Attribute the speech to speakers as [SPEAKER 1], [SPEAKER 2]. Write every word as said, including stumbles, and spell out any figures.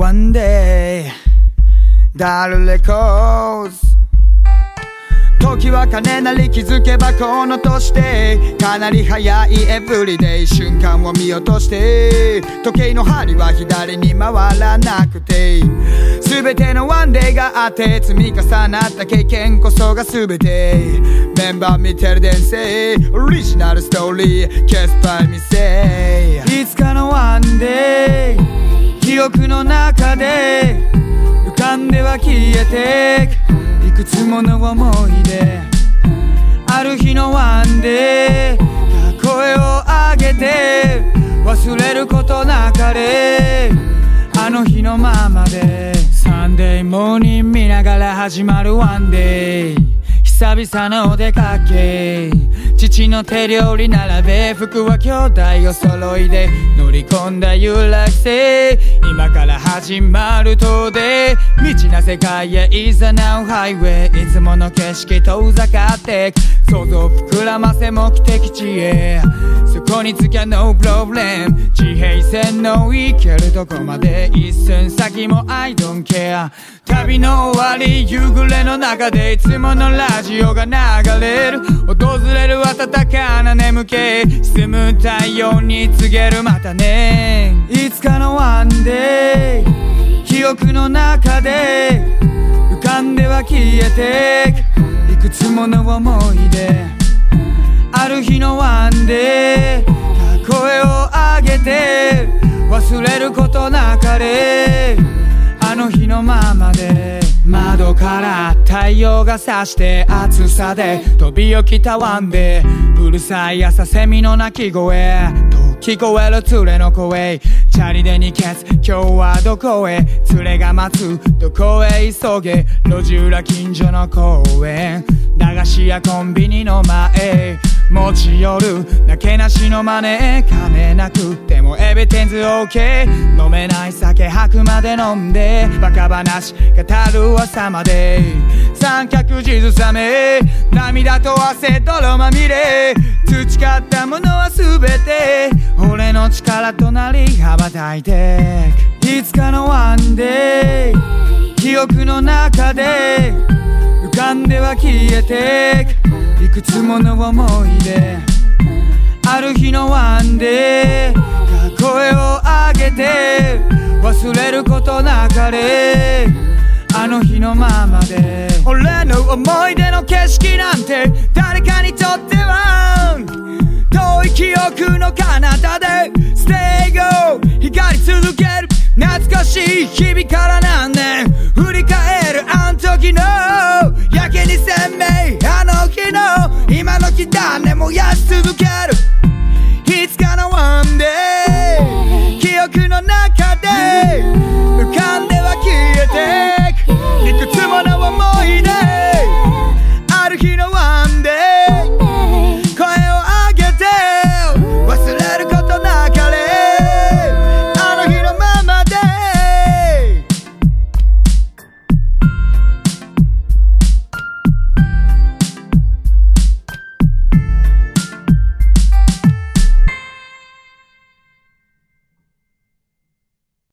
[SPEAKER 1] One day Daryl Records時は金なり気づけばこの年でかなり早いエブリデイ瞬間を見落として時計の針は左に回らなくて全てのワンデーがあって積み重なった経験こそが全てメンバー見てる伝説オリジナルストーリーキャスパイミセイいつかのワンデー記憶の中で浮かんでは消えていくつもの思い出ある日のワンデー声を上げて忘れることなかれあの日のままでサンデーモーニング見ながら始まるワンデー久々のお出かけ父の手料理並べ服は兄弟お揃いで乗り込んだ遊楽性今から始まる遠出未知な世界へ誘うハイウェイいつもの景色遠ざかって想像膨らませ目的地へそこに着きゃ No problem 地平線の行けるとこまで一寸先も I don't care 旅の終わり夕暮れの中でいつものラジオが流れる訪れる暖かな眠気沈む太陽に告げるまたねいつかのワンデー記憶の中で浮かんでは消えていくつもの思い出ある日のワンデー声を上げて忘れることなかれあの日のままで窓から太陽が差して暑さで飛び起きたワンデーうるさい朝セミの鳴き声と聞こえる連れの声チャリでにケツ今日はどこへ連れが待つどこへ急げ路地裏近所の公園駄菓子やコンビニの前持ち寄るなけなしのマネー金なくてもエビテンズ OK 飲めない酒吐くまで飲んでバカ話語る朝まで三脚地ずさめ涙と汗泥まみれ培ったものは全て俺の力となり羽ばたいていつかのワンデー記憶の中で浮かんでは消えていくつもの思い出ある日のワンデー声を上げて忘れることなかれあの日のままで俺の思い出の景色なんて誰かにとっては遠い記憶の彼方で Stay go 光り続ける懐かしい日々から何年振り返るあの時のやけに鮮明あの日の今の日種燃やし続け